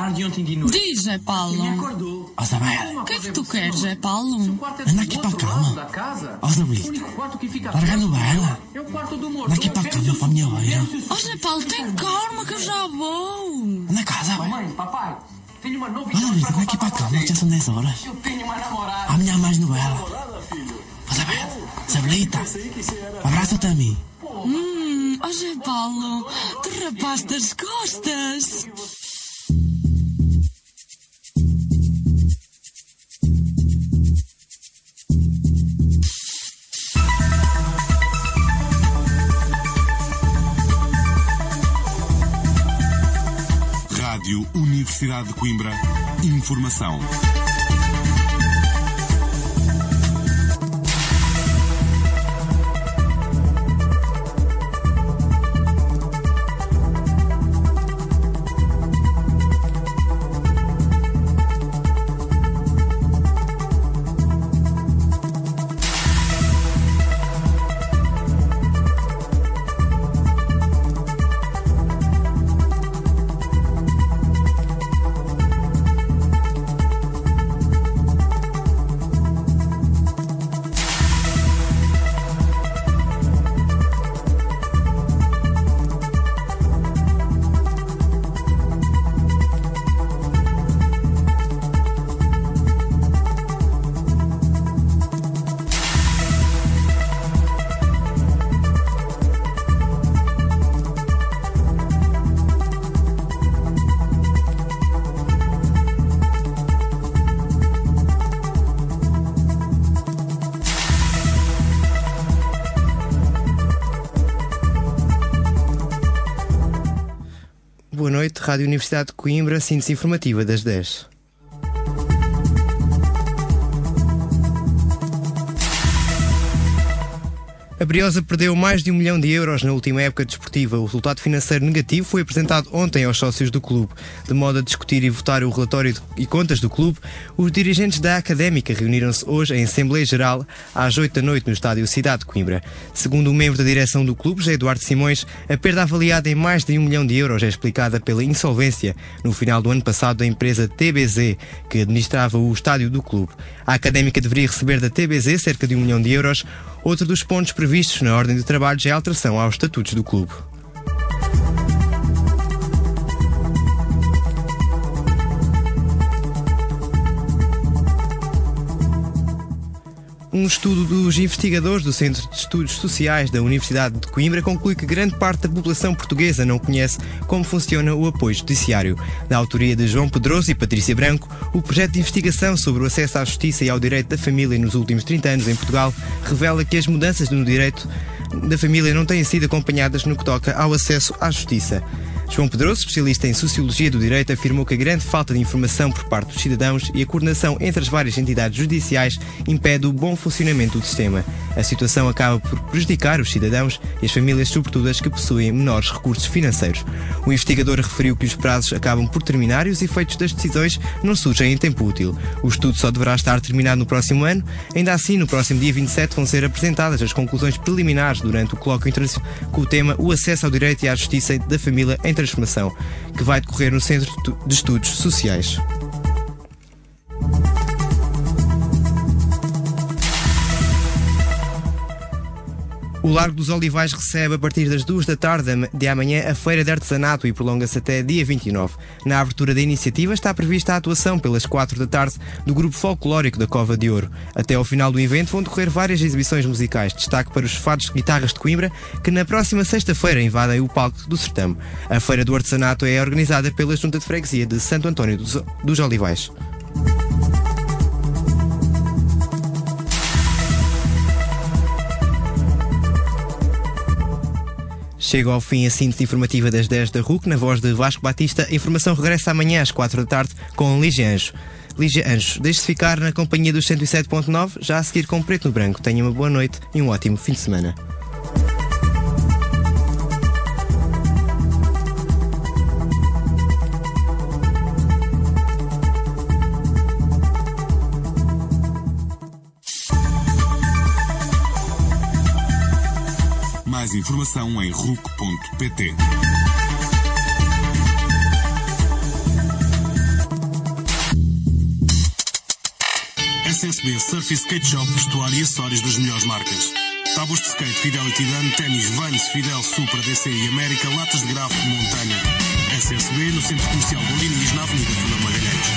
tarde e ontem de noite. Diz, Zé Paulo. Me acordou. Ó, Isabel. O que é que tu queres, Zé Paulo? Anda aqui para a cama. Ó, Isabelita. Larga-no bela. Anda aqui para a cama, para a minha beira. Ó, Zé Paulo, tem calma que eu já vou. Na casa, Isabel. Mamãe, papai, tenho uma Ó, novidade Isabelita, para anda aqui para a contar cama, já são 10 horas. Eu tenho uma namorada. Amanhã há mais novela. Ó, Isabel. Isabelita. Abraça-te a mim. Ó, Zé Paulo, que rapaz das costas. Rádio Universidade de Coimbra. Informação. Boa noite, Rádio Universidade de Coimbra, síntese informativa das 10. A Briosa perdeu mais de 1 milhão de euros na última época desportiva. O resultado financeiro negativo foi apresentado ontem aos sócios do clube. De modo a discutir e votar o relatório e contas do clube, os dirigentes da Académica reuniram-se hoje em Assembleia Geral às 8 da noite no estádio Cidade de Coimbra. Segundo um membro da direção do clube, José Eduardo Simões, a perda avaliada em mais de 1 milhão de euros é explicada pela insolvência no final do ano passado da empresa TBZ, que administrava o estádio do clube. A Académica deveria receber da TBZ cerca de 1 milhão de euros. Outro dos pontos previstos na ordem de trabalhos é a alteração aos estatutos do clube. Um estudo dos investigadores do Centro de Estudos Sociais da Universidade de Coimbra conclui que grande parte da população portuguesa não conhece como funciona o apoio judiciário. Da autoria de João Pedroso e Patrícia Branco, o projeto de investigação sobre o acesso à justiça e ao direito da família nos últimos 30 anos em Portugal revela que as mudanças no direito da família não têm sido acompanhadas no que toca ao acesso à justiça. João Pedroso, especialista em Sociologia do Direito, afirmou que a grande falta de informação por parte dos cidadãos e a coordenação entre as várias entidades judiciais impede o bom funcionamento do sistema. A situação acaba por prejudicar os cidadãos e as famílias, sobretudo as que possuem menores recursos financeiros. O investigador referiu que os prazos acabam por terminar e os efeitos das decisões não surgem em tempo útil. O estudo só deverá estar terminado no próximo ano. Ainda assim, no próximo dia 27 vão ser apresentadas as conclusões preliminares durante o colóquio internacional com o tema O acesso ao direito e à justiça da família em transformação, que vai decorrer no Centro de Estudos Sociais. O Largo dos Olivais recebe a partir das 2 da tarde de amanhã a Feira de Artesanato e prolonga-se até dia 29. Na abertura da iniciativa está prevista a atuação pelas 4 da tarde do grupo folclórico da Cova de Ouro. Até ao final do evento vão decorrer várias exibições musicais. Destaque para os fados de guitarras de Coimbra, que na próxima sexta-feira invadem o palco do certame. A Feira do Artesanato é organizada pela Junta de Freguesia de Santo António dos Olivais. Chega ao fim a síntese informativa das 10 da RUC, na voz de Vasco Batista. A informação regressa amanhã às 4 da tarde com Lígia Anjos. Lígia Anjos, deixe-se ficar na companhia dos 107.9, já a seguir com Preto no Branco. Tenha uma boa noite e um ótimo fim de semana. Mais informação em RUC.pt. SSB Surf e Skate Shop, vestuário e acessórios das melhores marcas. Tábuas de skate, Fidelity Dan, ténis, Vans, Fidel, Supra, DCI e América, latas de grafo de montanha. SSB no Centro Comercial Dom Dinis, na Avenida Fernão Magalhães.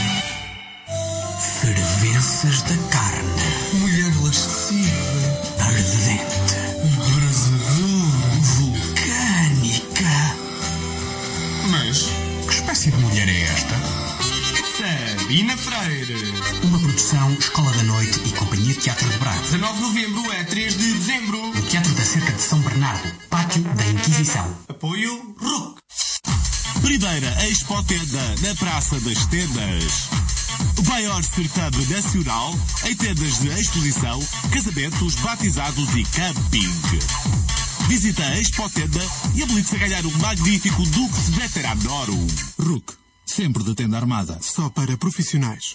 Fervenças da carne. Mulher lasciva. Ardente. Abrasadora. Vulcânica. Mas, que espécie de mulher é esta? Sabina Freire. Uma produção Escola da Noite e Companhia de Teatro de Braga. 19 de novembro é 3 de dezembro. No Teatro da Cerca de São Bernardo, Pátio da Inquisição. Apoio RUC. Primeira Expo Teda na Praça das Tedas. O maior certame nacional em tendas de exposição, casamentos, batizados e camping. Visita a Expo Tenda e habilite-se a ganhar um magnífico Dux Veteran Oro. RUC, sempre de tenda armada. Só para profissionais.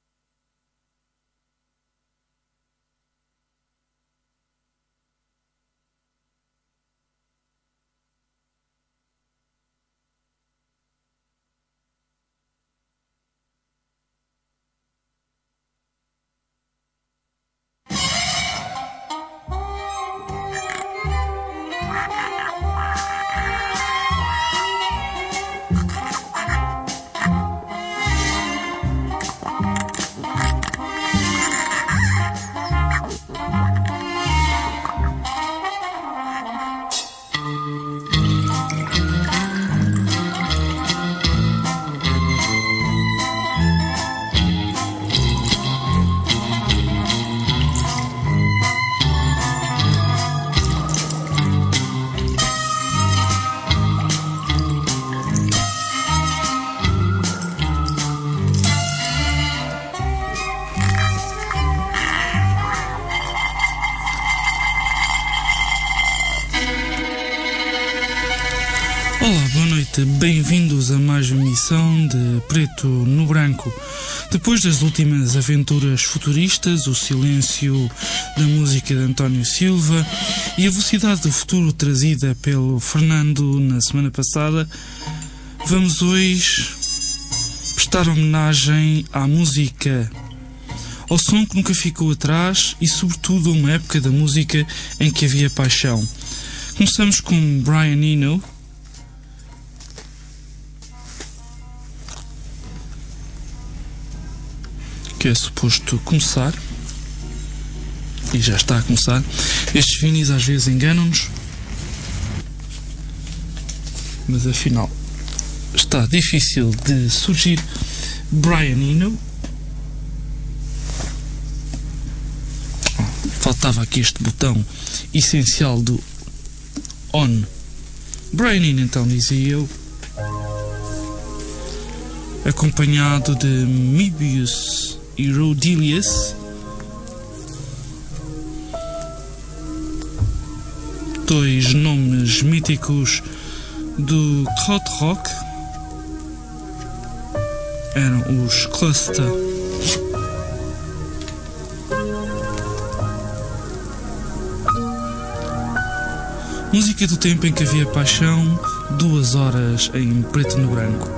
Olá, boa noite, bem-vindos a mais uma emissão de Preto no Branco. Depois das últimas aventuras futuristas, o silêncio da música de António Silva e a velocidade do futuro trazida pelo Fernando na semana passada, vamos hoje prestar homenagem à música, ao som que nunca ficou atrás e sobretudo a uma época da música em que havia paixão. Começamos com Brian Eno, que é suposto começar, e já está a começar. Estes vinis às vezes enganam-nos, mas afinal está difícil de surgir. Brian Eno. Faltava aqui este botão essencial do on. Brian Eno, então, dizia eu, acompanhado de Möbius e Rodelius, dois nomes míticos do krautrock. Eram os Cluster. Música do tempo em que havia paixão, 2 horas em preto no branco.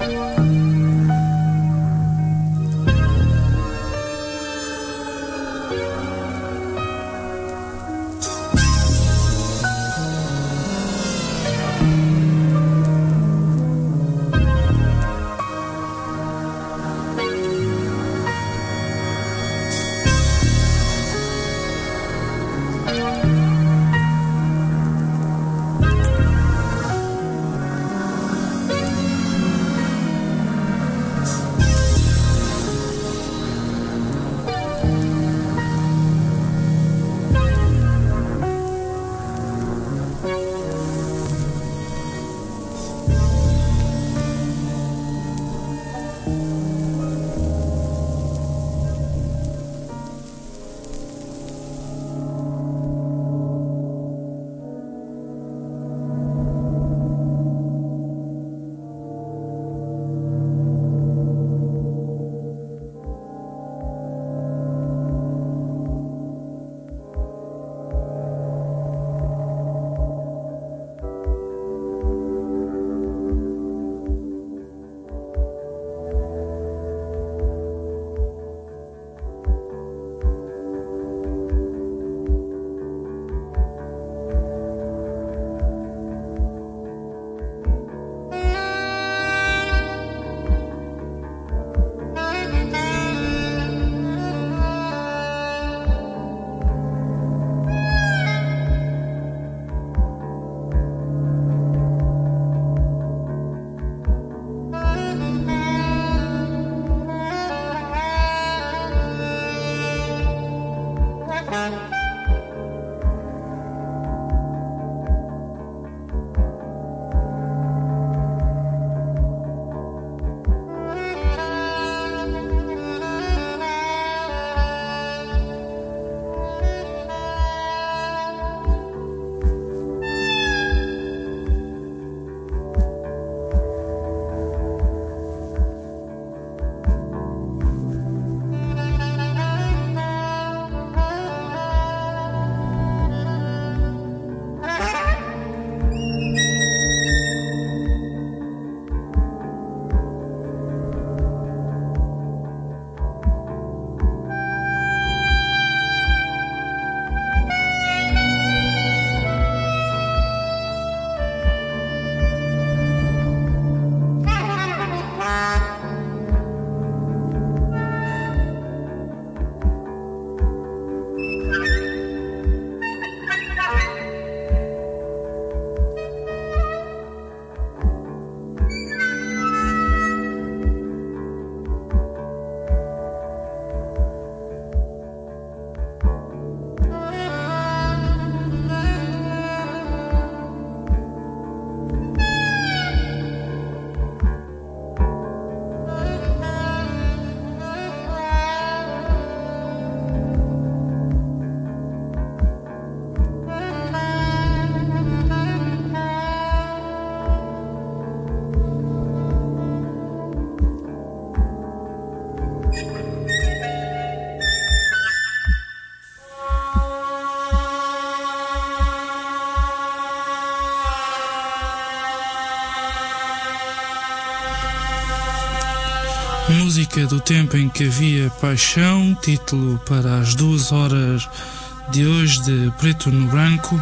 Música do tempo em que havia paixão, título para as 2 horas de hoje de Preto no Branco.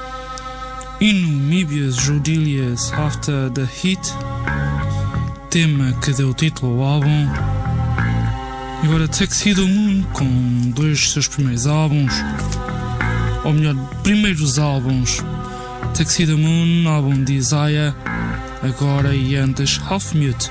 Hino Moebius Rodelius After the Heat, tema que deu título ao álbum. E agora Tuxedo Moon com 2 dos seus primeiros álbuns, ou melhor, primeiros álbuns. Tuxedo Moon, álbum de Isaiah, agora e antes Half Mute.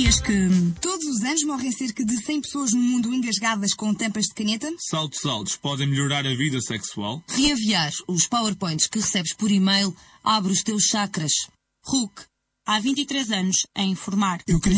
Sabias que... Todos os anos morrem cerca de 100 pessoas no mundo engasgadas com tampas de caneta? Saltos podem melhorar a vida sexual? Reenviar os PowerPoints que recebes por e-mail abre os teus chakras. RUC. Há 23 anos a informar.